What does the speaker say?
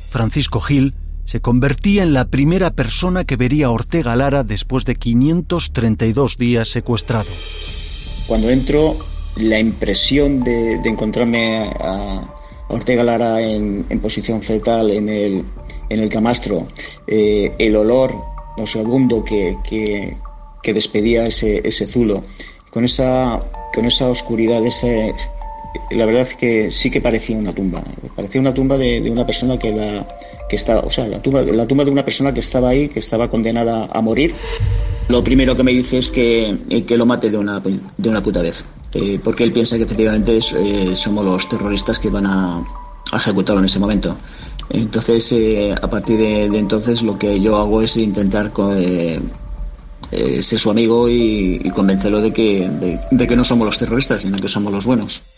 Francisco Gil se convertía en la primera persona que vería a Ortega Lara después de 532 días secuestrado. Cuando entro, la impresión de encontrarme a Ortega Lara en posición fetal en el camastro, el olor nauseabundo que despedía ese zulo, con esa oscuridad, la verdad es que sí que parecía una tumba. Parecía una tumba de una persona que estaba, o sea, la tumba de una persona que estaba ahí, que estaba condenada a morir. Lo primero que me dice es que lo mate de una puta vez, porque él piensa que efectivamente somos los terroristas que van a ejecutarlo en ese momento. Entonces, a partir de entonces, lo que yo hago es intentar ser su amigo y convencerlo de que no somos los terroristas, sino que somos los buenos.